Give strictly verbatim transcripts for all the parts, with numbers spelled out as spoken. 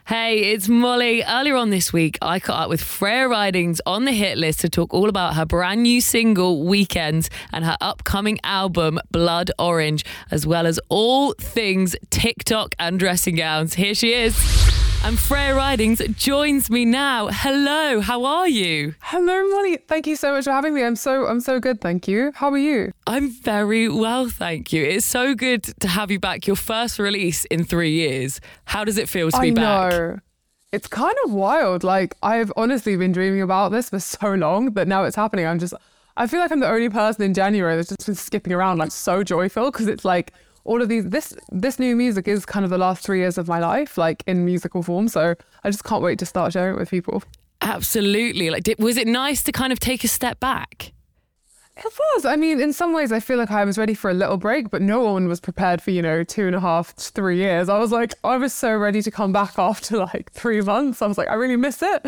Hey, it's Molly. Earlier on this week, I caught up with Freya Ridings on the hit list to talk all about her brand new single, Weekends, and her upcoming album, Blood Orange, as well as all things TikTok and dressing gowns. Here she is. And Freya Ridings joins me now. Hello, how are you? Hello, Molly. Thank you so much for having me. I'm so I'm so good, thank you. How are you? I'm very well, thank you. It's so good to have you back. Your first release in three years. How does it feel to be I back? know. It's kind of wild. Like, I've honestly been dreaming about this for so long, but now it's happening. I'm just, I feel like I'm the only person in January that's just been skipping around like so joyful because it's like, all of these, this this new music is kind of the last three years of my life, like in musical form. So I just can't wait to start sharing it with people. Absolutely. Like, did, was it nice to kind of take a step back? It was. I mean, in some ways, I feel like I was ready for a little break, but no one was prepared for, you know, two and a half, three years. I was like, I was so ready to come back after like three months. I was like, I really miss it.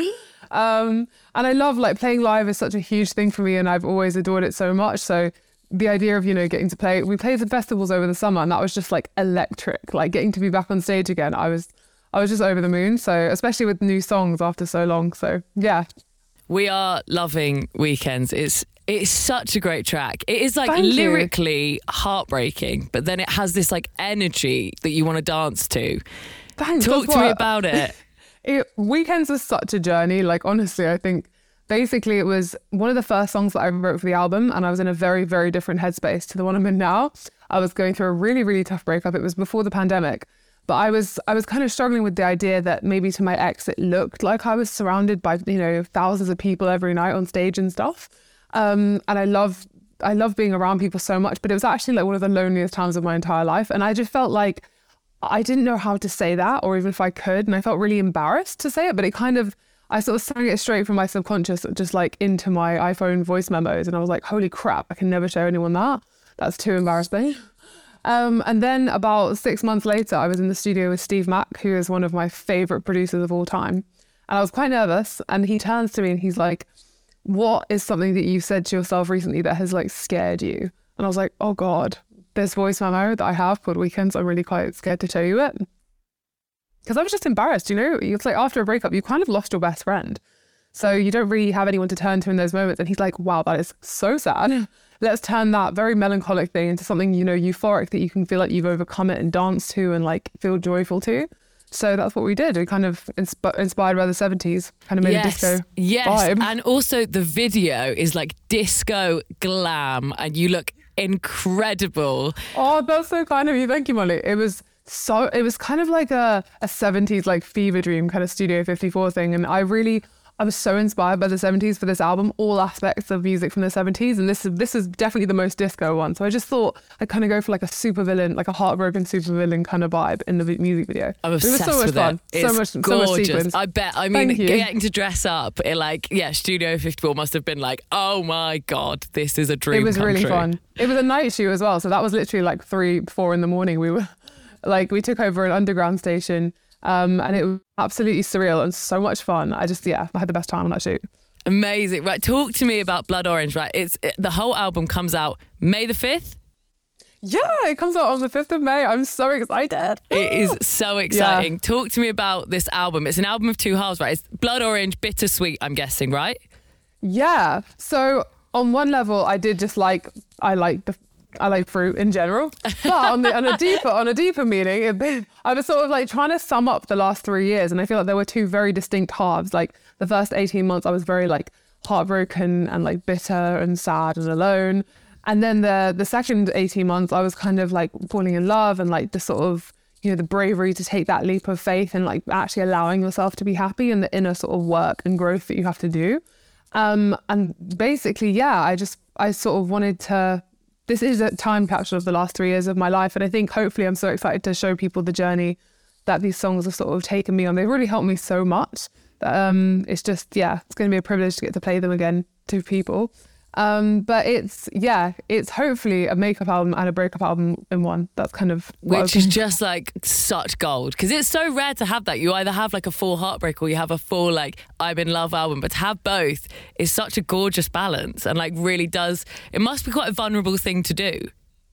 Um, and I love like playing live is such a huge thing for me, and I've always adored it so much. So the idea of, you know, getting to play, we played the festivals over the summer and that was just like electric, like getting to be back on stage again. I was, I was just over the moon. So especially with new songs after so long. So yeah. We are loving Weekends. It's, it's such a great track. It is like Thank lyrically you. heartbreaking, but then it has this like energy that you want to dance to. Thanks. Talk That's to me what- about it. it. Weekends was such a journey. Like, honestly, I think basically it was one of the first songs that I wrote for the album, and I was in a very, very different headspace to the one I'm in now. I was going through a really, really tough breakup. It was before the pandemic, but I was I was kind of struggling with the idea that maybe to my ex it looked like I was surrounded by, you know, thousands of people every night on stage and stuff. Um, and I love I love being around people so much, but it was actually like one of the loneliest times of my entire life. And I just felt like I didn't know how to say that, or even if I could, and I felt really embarrassed to say it, but it kind of I sort of sang it straight from my subconscious, just like into my iPhone voice memos. And I was like, holy crap, I can never show anyone that. That's too embarrassing. Um, and then about six months later, I was in the studio with Steve Mack, who is one of my favorite producers of all time. And I was quite nervous. And he turns to me and he's like, what is something that you've said to yourself recently that has like scared you? And I was like, oh God, this voice memo that I have called Weekends, I'm really quite scared to show you it. Because I was just embarrassed, you know? It's like after a breakup, you kind of lost your best friend. So you don't really have anyone to turn to in those moments. And he's like, wow, that is so sad. Let's turn that very melancholic thing into something, you know, euphoric that you can feel like you've overcome it and dance to and like feel joyful to. So that's what we did. We kind of insp- inspired by the seventies, kind of made Yes, a disco yes. vibe. And also the video is like disco glam and you look incredible. Oh, that's so kind of you. Thank you, Molly. It was so, it was kind of like a, a seventies like fever dream kind of Studio fifty-four thing. And I really, I was so inspired by the seventies for this album, all aspects of music from the seventies. And this is, this is definitely the most disco one. So I just thought I'd kind of go for like a supervillain, like a heartbroken supervillain kind of vibe in the vi- music video. I'm it was obsessed so much with fun. it. It's so much, gorgeous. so much sequence. I bet. I mean, Thank you. getting to dress up, it like, yeah, Studio fifty-four must have been like, oh my God, this is a dream It was come really true. fun. It was a night shoot as well. So that was literally like three, four in the morning. We were like, we took over an underground station um, and it was absolutely surreal and so much fun. I just, yeah, I had the best time on that shoot. Amazing. Right, talk to me about Blood Orange, right? It's it, the whole album comes out May the fifth. Yeah, it comes out on the fifth of May. I'm so excited. It is so exciting. Yeah. Talk to me about this album. It's an album of two halves, right? It's Blood Orange, bittersweet, I'm guessing, right? Yeah. So on one level, I did just like, I like the I like fruit in general, but on, the, on a deeper on a deeper meaning, it, I was sort of like trying to sum up the last three years, and I feel like there were two very distinct halves. Like the first eighteen months, I was very like heartbroken and like bitter and sad and alone, and then the the second eighteen months, I was kind of like falling in love and like the sort of, you know, the bravery to take that leap of faith and like actually allowing yourself to be happy and the inner sort of work and growth that you have to do. Um, and basically, yeah, I just I sort of wanted to. This is a time capsule of the last three years of my life. And I think hopefully I'm so excited to show people the journey that these songs have sort of taken me on. They've really helped me so much that um, it's just, yeah, it's going to be a privilege to get to play them again to people. Um, but it's, yeah, it's hopefully a makeup album and a breakup album in one. That's kind of what Which is just like such gold. Because it's so rare to have that. You either have like a full heartbreak or you have a full like I'm in love album. But to have both is such a gorgeous balance and like really does, it must be quite a vulnerable thing to do.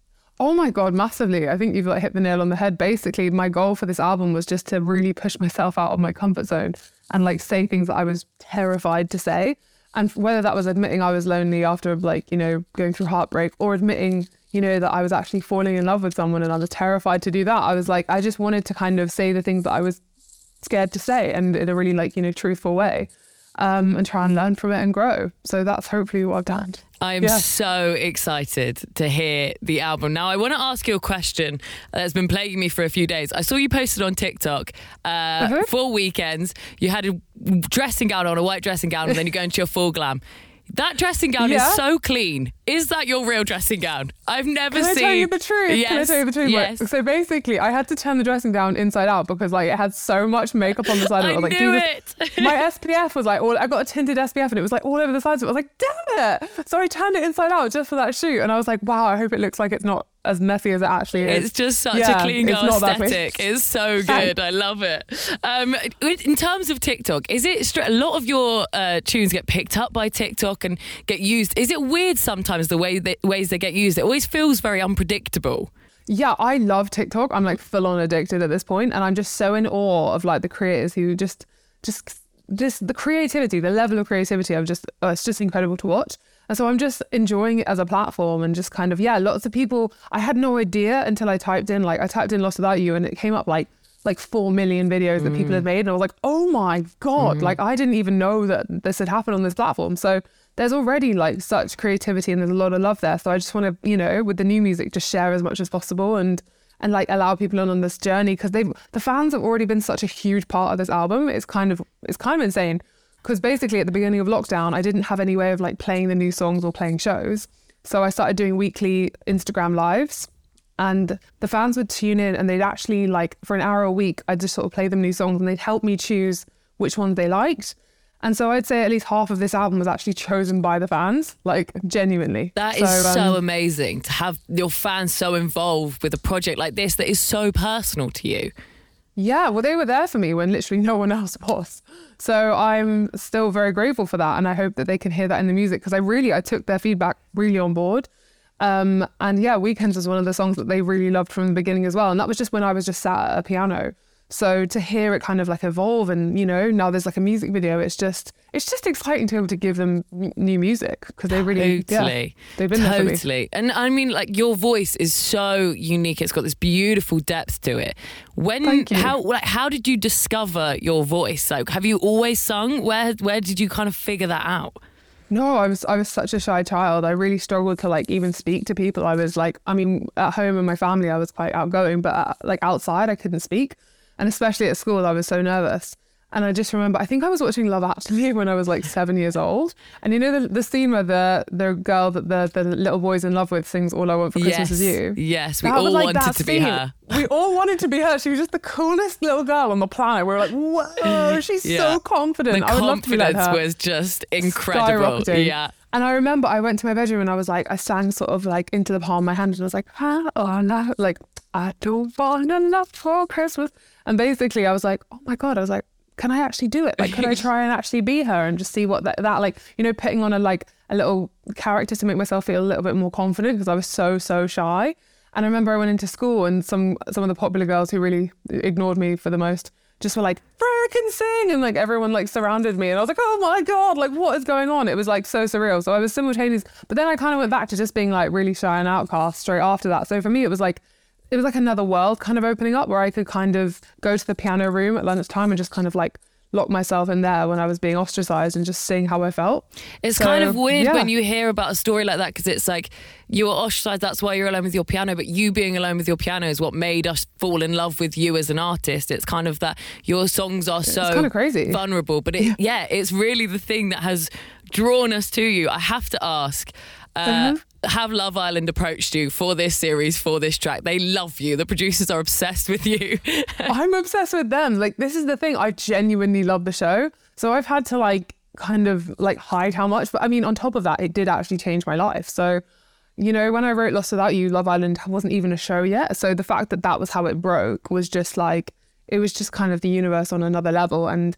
Oh my God, massively. I think you've like hit the nail on the head. Basically, my goal for this album was just to really push myself out of my comfort zone and like say things that I was terrified to say. And whether that was admitting I was lonely after like, you know, going through heartbreak, or admitting, you know, that I was actually falling in love with someone and I was terrified to do that. I was like, I just wanted to kind of say the things that I was scared to say, and in a really like, you know, truthful way, um, and try and learn from it and grow. So that's hopefully what I've done. I'm yeah. so excited to hear the album. Now, I want to ask you a question that's been plaguing me for a few days. I saw you posted on TikTok uh, uh-huh. for Weekends. You had a dressing gown on, a white dressing gown, and then you go into your full glam. That dressing gown yeah. is so clean. Is that your real dressing gown? I've never Can seen... Can I tell you the truth? Yes. Can I tell you the truth? Yes. Like, so basically, I had to turn the dressing gown inside out because like it had so much makeup on the side of it. I, I was like, knew Jesus. it. My S P F was like, all, I got a tinted S P F and it was like all over the sides of it. I was like, damn it. So I turned it inside out just for that shoot. And I was like, wow, I hope it looks like it's not as messy as it actually is. It's just such yeah, a clean girl aesthetic. It's so good. I love it. Um, in terms of TikTok, is it str- a lot of your uh, tunes get picked up by TikTok and get used? Is it weird sometimes the way they, ways they get used? It always feels very unpredictable. Yeah, I love TikTok. I'm like full on addicted at this point, and I'm just so in awe of like the creators who just, just, just the creativity, the level of creativity. I'm just, oh, it's just incredible to watch. And so I'm just enjoying it as a platform, and just kind of, yeah, lots of people, I had no idea until I typed in, like I typed in Lost Without You, and it came up like, like four million videos mm. that people had made. And I was like, oh my God, mm. like I didn't even know that this had happened on this platform. So there's already like such creativity and there's a lot of love there. So I just want to, you know, with the new music, just share as much as possible and and like allow people on on this journey, because they the fans have already been such a huge part of this album. It's kind of it's kind of insane, because basically at the beginning of lockdown, I didn't have any way of like playing the new songs or playing shows. So I started doing weekly Instagram lives, and the fans would tune in and they'd actually like for an hour a week, I'd just sort of play them new songs and they'd help me choose which ones they liked. And so I'd say at least half of this album was actually chosen by the fans, like genuinely. That so, is so um, amazing to have your fans so involved with a project like this that is so personal to you. Yeah, well, they were there for me when literally no one else was. So I'm still very grateful for that. And I hope that they can hear that in the music, because I really, I took their feedback really on board. Um, and yeah, Weekends was one of the songs that they really loved from the beginning as well. And that was just when I was just sat at a piano. So to hear it kind of like evolve, and you know, now there's like a music video, it's just it's just exciting to be able to give them m- new music, because they really totally yeah, they've been totally there for me. And I mean, like, your voice is so unique. It's got this beautiful depth to it. When Thank you. how like how did you discover your voice? Like, have you always sung? Where where did you kind of figure that out? No, I was I was such a shy child. I really struggled to like even speak to people. I was like, I mean, at home in my family, I was quite outgoing, but uh, like outside, I couldn't speak. And especially at school, I was so nervous. And I just remember, I think I was watching Love Actually when I was like seven years old. And you know the the scene where the the girl that the, the little boy's in love with sings All I Want for Christmas yes, Is You? Yes, we that all was, like, wanted to be scene. her. We all wanted to be her. She was just the coolest little girl on the planet. We were like, whoa, she's yeah. so confident. The I would love to be like confidence her. was just incredible. Yeah. And I remember I went to my bedroom and I was like, I sang sort of like Into the Palm of My Hand, and I was like, ah, oh, no, like, I don't want enough for Christmas. And basically I was like, oh my God, I was like, can I actually do it? Like, could I try and actually be her and just see what that, that like, you know, putting on a like a little character to make myself feel a little bit more confident, because I was so, so shy. And I remember I went into school and some some of the popular girls who really ignored me for the most just were like, frickin' sing, and like everyone like surrounded me, and I was like, oh my God, like what is going on? It was like so surreal. So I was simultaneous, but then I kind of went back to just being like really shy and outcast straight after that. So for me, it was like, it was like another world kind of opening up, where I could kind of go to the piano room at lunchtime and just kind of like lock myself in there when I was being ostracized and just sing how I felt. It's so, kind of weird yeah. when you hear about a story like that, because it's like you were ostracized, that's why you're alone with your piano, but you being alone with your piano is what made us fall in love with you as an artist. It's kind of that your songs are so it's kind of crazy. vulnerable, but it, yeah. yeah, it's really the thing that has drawn us to you. I have to ask, uh, mm-hmm. have Love Island approached you for this series, for this track? They love you. The producers are obsessed with you. I'm obsessed with them. Like, this is the thing. I genuinely love the show. So I've had to like kind of like hide how much. But I mean, on top of that, it did actually change my life. So, you know, when I wrote Lost Without You, Love Island wasn't even a show yet. So the fact that that was how it broke was just like, it was just kind of the universe on another level. And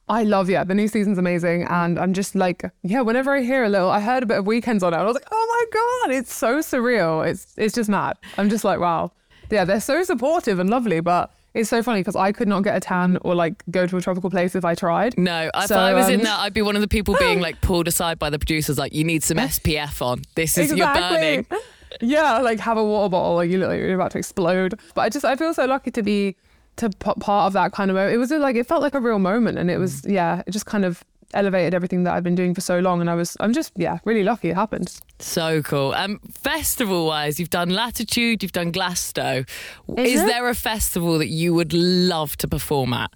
I love, yeah, the new season's amazing. And I'm just like, yeah, whenever I hear a little, I heard a bit of Weekends on it. And I was like, oh my God, it's so surreal. It's it's just mad. I'm just like, wow. Yeah, they're so supportive and lovely. But it's so funny because I could not get a tan or like go to a tropical place if I tried. No, if So, I was um, in that, I'd be one of the people being like pulled aside by the producers, like, you need some S P F on. This is, you're burning. Yeah, like have a water bottle, like you look like you're about to explode. But I just, I feel so lucky to be to p- part of that kind of moment. It was like, it felt like a real moment, and it was, yeah, it just kind of elevated everything that I've been doing for so long. And I was, I'm just, yeah, really lucky it happened. So cool. Um, festival wise, you've done Latitude, you've done Glasgow. Is Is it? there a festival that you would love to perform at?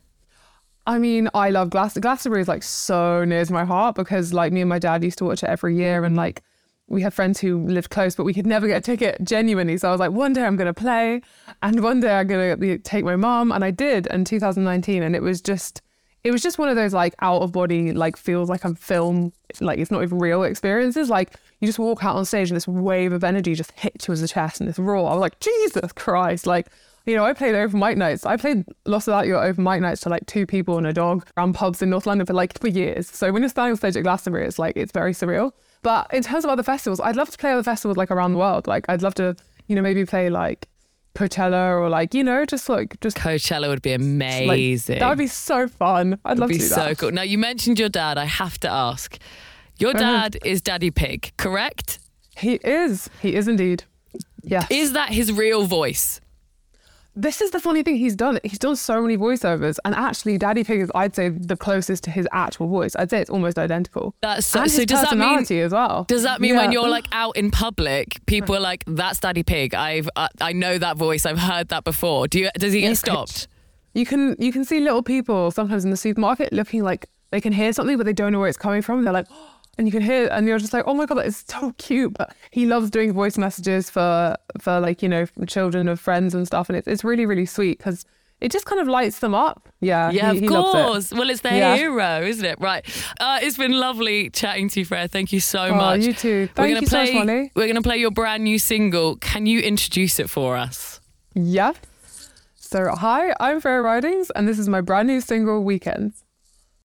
I mean, I love Glastonbury. Glastonbury is like so near to my heart because like me and my dad used to watch it every year, and like we had friends who lived close, but we could never get a ticket genuinely. So I was like, one day I'm going to play, and one day I'm going to take my mum. And I did in two thousand nineteen. And it was just, it was just one of those like out of body, like feels like I'm film, like it's not even real experiences. Like you just walk out on stage and this wave of energy just hits you as a chest and this raw. I was like, Jesus Christ. Like, you know, I played open mic nights. I played Lost Without You open mic nights to like two people and a dog around pubs in North London for like for years. So when you're standing on stage at Glastonbury, it's like, it's very surreal. But in terms of other festivals, I'd love to play other festivals like around the world. Like I'd love to, you know, maybe play like Coachella or like, you know, just like just Coachella would be amazing. like, that would be so fun. I'd love It'd to be do so that. cool. Now, you mentioned your dad. I have to ask. Your Go ahead. dad is Daddy Pig, correct? He is. He is indeed. Yes. Is that his real voice? This is the funny thing he's done. He's done so many voiceovers, and actually Daddy Pig is, I'd say, the closest to his actual voice. I'd say it's almost identical. That's so, and so his does that mean personality as well. Does that mean Yeah. when you're like out in public, people are like, "That's Daddy Pig. I've uh, I know that voice. I've heard that before." Do you? Does he get Yes, stopped? You can you can see little people sometimes in the supermarket looking like they can hear something, but they don't know where it's coming from. They're like, oh, and you can hear, and you're just like, oh my God, that is so cute. But he loves doing voice messages for for like, you know, children of friends and stuff, and it's it's really really sweet because it just kind of lights them up. Yeah, Yeah, he, of he loves course. it. Well, it's their Yeah. hero, isn't it? Right. Uh, it's been lovely chatting to you, Freya. Thank you so Oh, much. you too. We're Thank gonna you so play, much, Molly. We're going to play your brand new single. Can you introduce it for us? Yeah. So hi, I'm Freya Ridings, and this is my brand new single, Weekends.